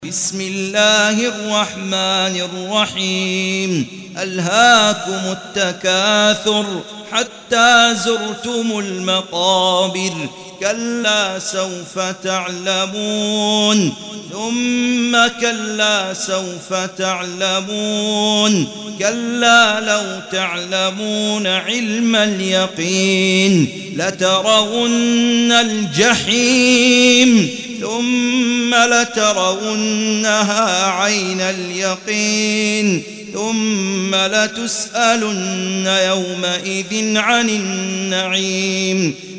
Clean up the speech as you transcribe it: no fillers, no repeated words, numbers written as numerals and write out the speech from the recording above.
بسم الله الرحمن الرحيم. ألهاكم التكاثر حتى زرتم المقابر، كلا سوف تعلمون ثم كلا سوف تعلمون، كلا لو تعلمون علم اليقين لترون الجحيم ثم لترونها عين اليقين ثم لتسألن يومئذ عن النعيم.